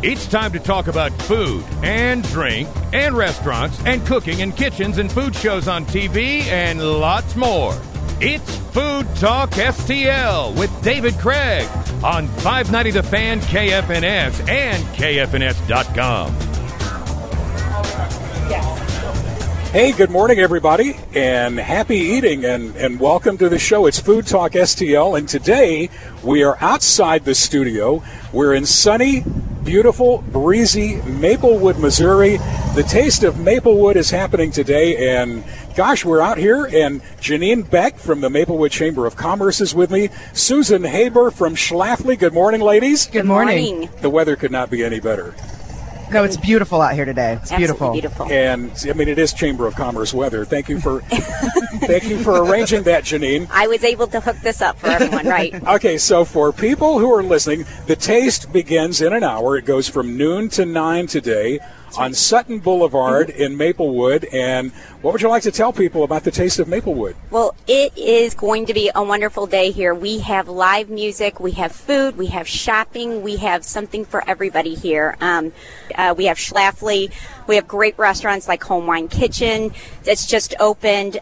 It's time to talk about food and drink and restaurants and cooking and kitchens and food shows on TV and lots more. It's Food Talk STL with David Craig on 590 The Fan, KFNS, and KFNS.com. Hey, good morning, everybody, and happy eating, and welcome to the show. It's Food Talk STL, and today we are outside the studio. We're in sunny, beautiful, breezy Maplewood, Missouri. The Taste of Maplewood is happening today, and gosh, we're out here, and Janine Beck from the Maplewood Chamber of Commerce is with me. Susan Haber from Schlafly. Good morning, ladies. Good morning. The weather could not be any better. No, it's beautiful out here today. It's beautiful. And I mean, it is Chamber of Commerce weather. Thank you for arranging that, Janine. I was able to hook this up for everyone, right? Okay, so for people who are listening, the taste begins in an hour. It goes from noon to 9 today on Sutton Boulevard in Maplewood. And what would you like to tell people about the Taste of Maplewood? Well, it is going to be a wonderful day here. We have live music, we have food, we have shopping, we have something for everybody here. We have Schlafly, we have great restaurants like Home Wine Kitchen that's just opened.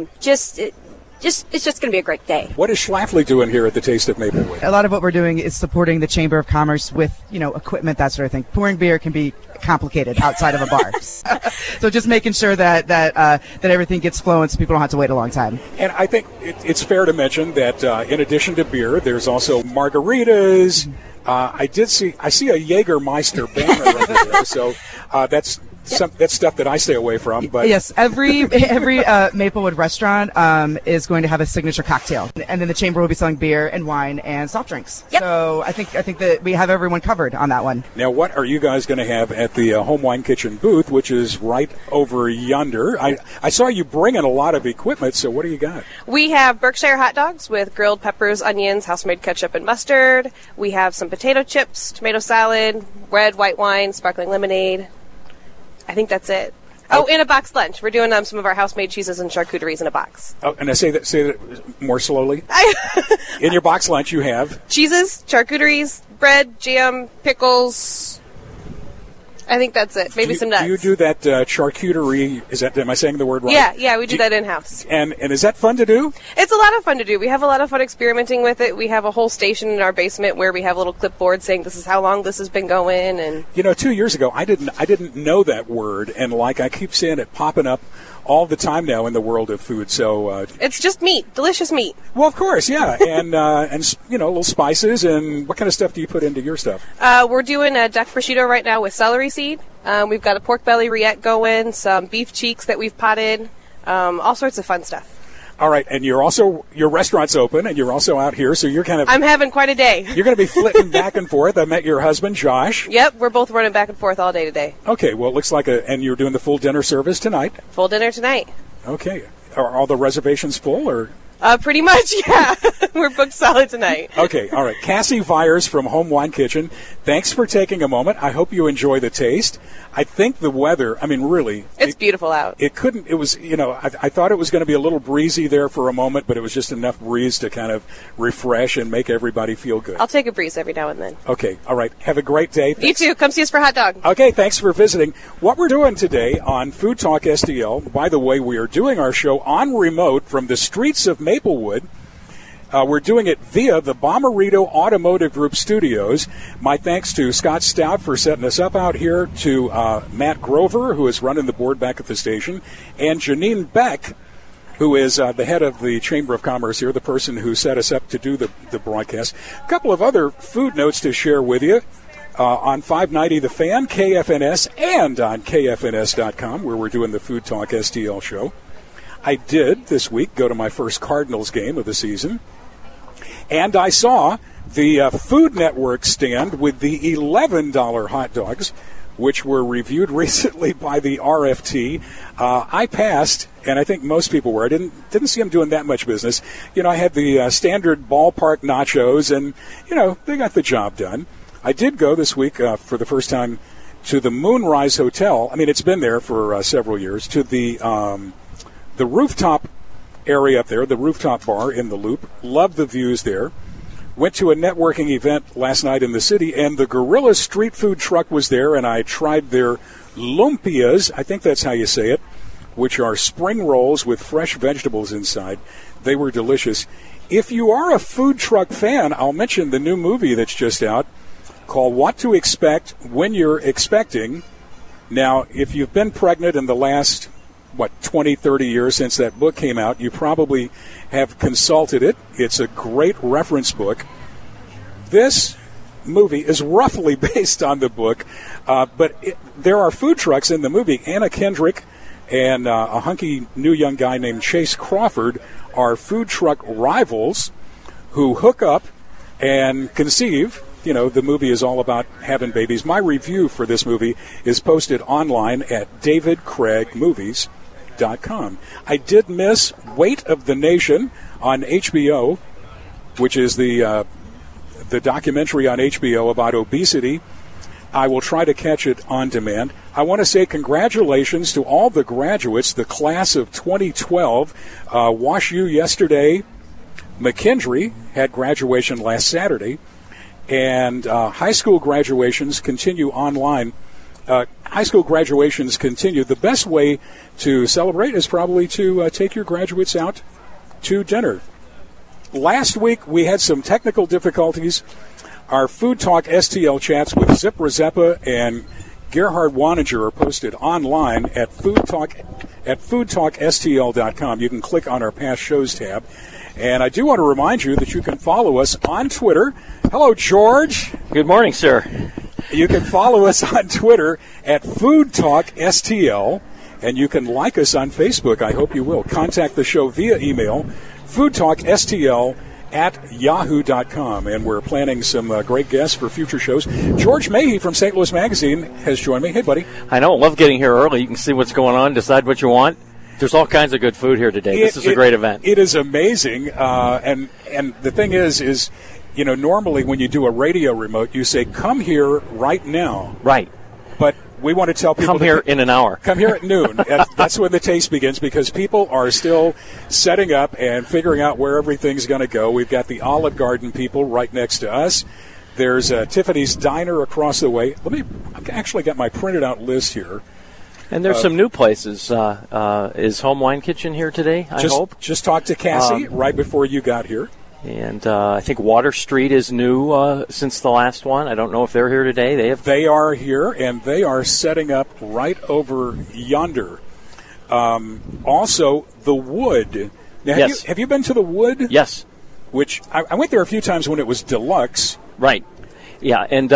It's just going to be a great day. What is Schlafly doing here at the Taste of Maplewood? A lot of what we're doing is supporting the Chamber of Commerce with, equipment, that sort of thing. Pouring beer can be complicated outside of a bar. So just making sure that everything gets flowing so people don't have to wait a long time. And I think it's fair to mention that in addition to beer, there's also margaritas. I see a Jägermeister banner over there, so that's stuff that I stay away from. But yes, every Maplewood restaurant is going to have a signature cocktail, and then the chamber will be selling beer and wine and soft drinks. Yep. So I think that we have everyone covered on that one. Now, what are you guys going to have at the Home Wine Kitchen booth, which is right over yonder? I saw you bringing a lot of equipment, so what do you got? We have Berkshire hot dogs with grilled peppers, onions, house-made ketchup, and mustard. We have some potato chips, tomato salad, red, white wine, sparkling lemonade. I think that's it. Oh, and a boxed lunch. We're doing some of our house-made cheeses and charcuteries in a box. Oh, and I say that more slowly. In your boxed lunch, you have cheeses, charcuteries, bread, jam, pickles. I think that's it. Maybe some nuts. Do you do that charcuterie? Am I saying the word right? Yeah, we do that in-house. And is that fun to do? It's a lot of fun to do. We have a lot of fun experimenting with it. We have a whole station in our basement where we have little clipboards saying this is how long this has been going. And 2 years ago, I didn't know that word, and I keep seeing it popping up all the time now in the world of food. So it's just meat, delicious meat. Well, of course, yeah, and little spices. And what kind of stuff do you put into your stuff? We're doing a duck prosciutto right now with celery seed. We've got a pork belly rillette going, some beef cheeks that we've potted, all sorts of fun stuff. All right, and your restaurant's open, and you're also out here, so you're kind of... I'm having quite a day. You're going to be flitting back and forth. I met your husband, Josh. Yep, we're both running back and forth all day today. Okay, well, it looks like and you're doing the full dinner service tonight? Full dinner tonight. Okay. Are all the reservations full, or...? Pretty much, yeah. We're booked solid tonight. Okay, all right. Cassie Vyers from Home Wine Kitchen, thanks for taking a moment. I hope you enjoy the taste. I think the weather, really. It's beautiful out. I thought it was going to be a little breezy there for a moment, but it was just enough breeze to kind of refresh and make everybody feel good. I'll take a breeze every now and then. Okay, all right. Have a great day. Thanks. You too. Come see us for hot dog. Okay, thanks for visiting. What we're doing today on Food Talk STL, by the way, we are doing our show on remote from the streets of Maplewood. We're doing it via the Bommarito Automotive Group studios. My thanks to Scott Stout for setting us up out here, to Matt Grover, who is running the board back at the station, and Janine Beck, who is the head of the Chamber of Commerce here, the person who set us up to do the broadcast. A couple of other food notes to share with you. On 590 The Fan, KFNS, and on KFNS.com, where we're doing the Food Talk STL show. I did, this week, go to my first Cardinals game of the season. And I saw the Food Network stand with the $11 hot dogs, which were reviewed recently by the RFT. I passed, and I think most people were. I didn't see them doing that much business. I had the standard ballpark nachos, and, they got the job done. I did go this week for the first time to the Moonrise Hotel. It's been there for several years, to the rooftop area up there, the rooftop bar in the Loop. Love the views there. Went to a networking event last night in the city, and the Gorilla Street Food truck was there, and I tried their lumpias, I think that's how you say it, which are spring rolls with fresh vegetables inside. They were delicious. If you are a food truck fan, I'll mention the new movie that's just out called What to Expect When You're Expecting. Now, if you've been pregnant in the last, 20, 30 years since that book came out, you probably have consulted it. It's a great reference book. This movie is roughly based on the book, but there are food trucks in the movie. Anna Kendrick and a hunky new young guy named Chase Crawford are food truck rivals who hook up and conceive. The movie is all about having babies. My review for this movie is posted online at davidcraigmovies.com. I did miss Weight of the Nation on HBO, which is the documentary on HBO about obesity. I will try to catch it on demand. I want to say congratulations to all the graduates, the class of 2012. Wash U yesterday. McKendree had graduation last Saturday. And high school graduations continue online. High school graduations continue. The best way to celebrate is probably to take your graduates out to dinner. Last week, we had some technical difficulties. Our Food Talk STL chats with Zip Razeppa and Gerhard Waninger are posted online at foodtalkstl.com. You can click on our past shows tab. And I do want to remind you that you can follow us on Twitter. Hello, George. Good morning, sir. You can follow us on Twitter at FoodTalkSTL, and you can like us on Facebook. I hope you will. Contact the show via email, foodtalkstl@yahoo.com, and we're planning some great guests for future shows. George Mahey from St. Louis Magazine has joined me. Hey, buddy. I know. Love getting here early. You can see what's going on, decide what you want. There's all kinds of good food here today. This is a great event. It is amazing, and the thing is, normally when you do a radio remote, you say, come here right now. Right. But we want to tell people... Come here in an hour. Come here at noon. That's when the taste begins, because people are still setting up and figuring out where everything's going to go. We've got the Olive Garden people right next to us. There's Tiffany's Diner across the way. I've actually got my printed out list here. And there's some new places. Is Home Wine Kitchen here today, I hope? Just talked to Cassie right before you got here. And I think Water Street is new since the last one. I don't know if they're here today. They are here, and they are setting up right over yonder. Also, the Wood. Now, yes. Have you been to the Wood? Yes. Which I went there a few times when it was deluxe. Right. Yeah, and...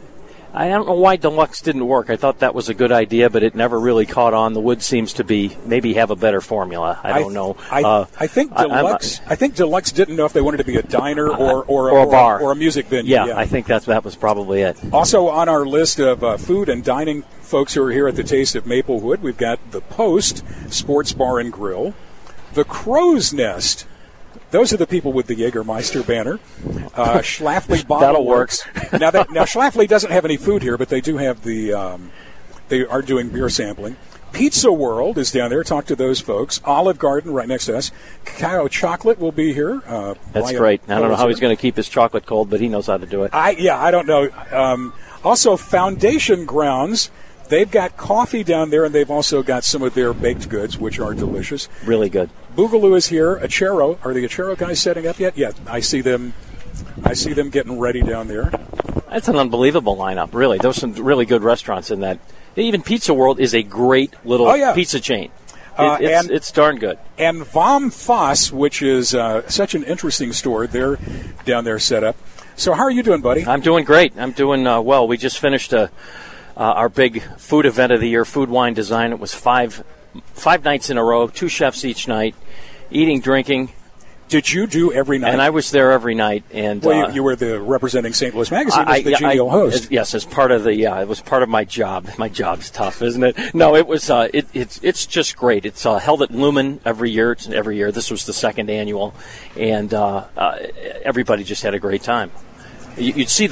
I don't know why Deluxe didn't work. I thought that was a good idea, but it never really caught on. The Wood seems to maybe have a better formula. I don't know. I think Deluxe. I think Deluxe didn't know if they wanted to be a diner or a bar or a music venue. Yeah, I think that was probably it. Also on our list of food and dining folks who are here at the Taste of Maplewood, we've got the Post Sports Bar and Grill, the Crow's Nest. Those are the people with the Jägermeister banner. Schlafly Bottle Works. Now Schlafly doesn't have any food here, but they do have they are doing beer sampling. Pizza World is down there. Talk to those folks. Olive Garden right next to us. Cacao Chocolate will be here. That's great. I don't know how he's going to keep his chocolate cold, but he knows how to do it. I don't know. Also, Foundation Grounds. They've got coffee down there, and they've also got some of their baked goods, which are delicious. Really good. Boogaloo is here. Achero. Are the Achero guys setting up yet? Yeah, I see them getting ready down there. That's an unbelievable lineup, really. There's some really good restaurants in that. Even Pizza World is a great little pizza chain. It's darn good. And Vom Foss, which is such an interesting store, they're down there set up. So how are you doing, buddy? I'm doing great. I'm doing well. We just finished our big food event of the year, Food Wine Design. It was five nights in a row, 2 chefs each night, eating, drinking. Did you do every night? And I was there every night. And you were representing St. Louis Magazine as the genial host. Yes, as part of it was part of my job. My job's tough, isn't it? No, it was. It's just great. It's held at Lumen every year. This was the 2nd annual, and everybody just had a great time. You'd see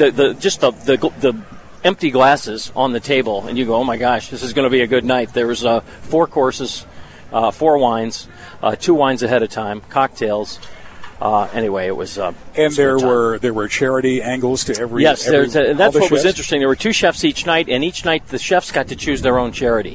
the empty glasses on the table, and you go, oh my gosh, this is going to be a good night. There was 4 courses, 4 wines, 2 wines ahead of time, cocktails, Anyway, it was. And there were charity angles to every. Yes, and that's what was chefs. interesting. There were 2 chefs each night, and each night the chefs got to choose their own charity.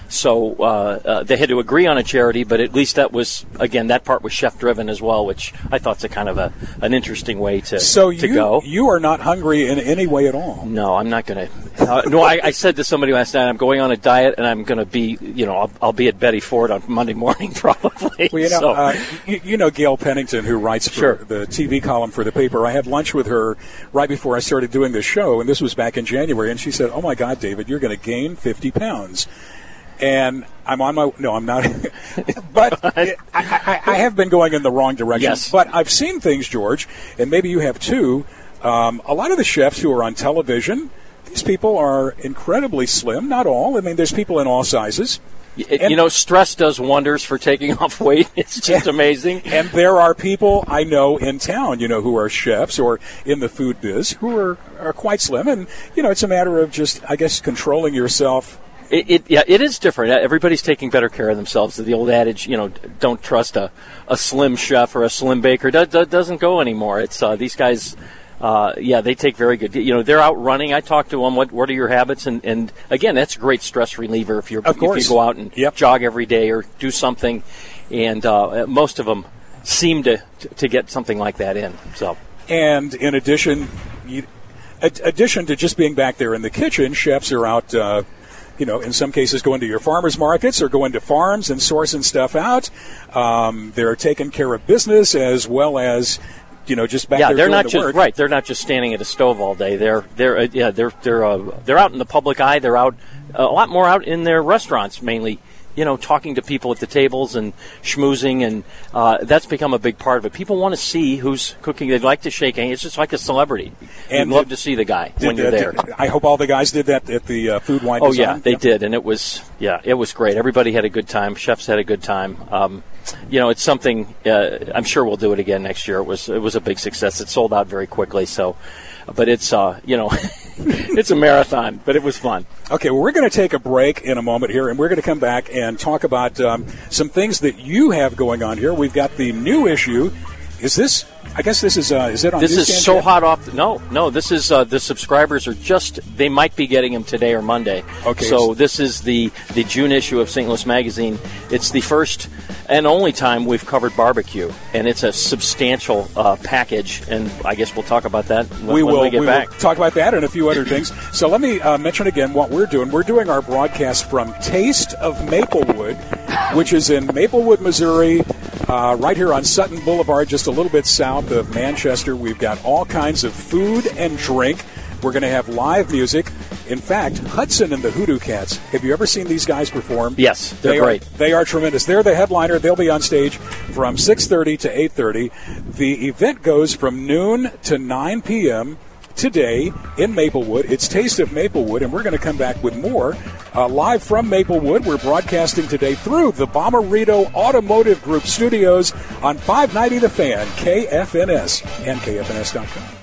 So they had to agree on a charity, but at least that was, again, that part was chef-driven as well, which I thought is a kind of an interesting way to go. You are not hungry in any way at all. No, I'm not going to. No, I said to somebody last night, I'm going on a diet, and I'm going to be, I'll be at Betty Ford on Monday morning probably. Well, you know Gail Pennington, who writes for the TV column for the paper. I had lunch with her right before I started doing the show, and this was back in January, and she said, "Oh my God, David, you're going to gain 50 pounds." And I'm on my – no, I'm not. But I have been going in the wrong direction. Yes. But I've seen things, George, and maybe you have too. A lot of the chefs who are on television, these people are incredibly slim. Not all. I mean, there's people in all sizes. Stress does wonders for taking off weight. It's just amazing. And there are people I know in town, who are chefs or in the food biz who are quite slim. And, it's a matter of just, I guess, controlling yourself. It is different. Everybody's taking better care of themselves. The old adage, don't trust a slim chef or a slim baker doesn't go anymore. It's these guys, they take very good. They're out running. I talk to them. What are your habits? And again, that's a great stress reliever if you go out and jog every day or do something. And most of them seem to get something like that in. So, and in addition to just being back there in the kitchen, chefs are out. In some cases going to your farmers markets or going to farms and sourcing stuff out. They're taking care of business as well as, just back there doing the work. Right. They're not just standing at a stove all day. They're out in the public eye. They're out a lot more out in their restaurants mainly. Talking to people at the tables and schmoozing, and that's become a big part of it. People want to see who's cooking. They'd like to shake hands. It's just like a celebrity. And you'd love to see the guy when you're there. I hope all the guys did that at the Food Wine Design. Oh, yeah, they did, and it was great. Everybody had a good time. Chefs had a good time. It's something, I'm sure we'll do it again next year. It was a big success. It sold out very quickly, so... But it's, it's a marathon, but it was fun. Okay, well, we're going to take a break in a moment here, and we're going to come back and talk about some things that you have going on here. We've got the new issue. Is this, I guess this is it on This newsstand is so yet? hot off. No, this is, the subscribers are they might be getting them today or Monday. Okay. So this is the June issue of St. Louis Magazine. It's the first and only time we've covered barbecue, and it's a substantial package, and I guess we'll talk about that when we get back. We'll talk about that and a few other things. So let me mention again what we're doing. We're doing our broadcast from Taste of Maplewood, which is in Maplewood, Missouri, right here on Sutton Boulevard, just a little bit south of Manchester. We've got all kinds of food and drink. We're going to have live music. In fact, Hudson and the Hoodoo Cats. Have you ever seen these guys perform? Yes, they're great. They are tremendous. They're the headliner. They'll be on stage from 6:30 to 8:30. The event goes from noon to 9 p.m. today in Maplewood. It's Taste of Maplewood, and we're going to come back with more live from Maplewood. We're broadcasting today through the Bommarito Automotive Group studios on 590 The Fan, KFNS, and KFNS.com.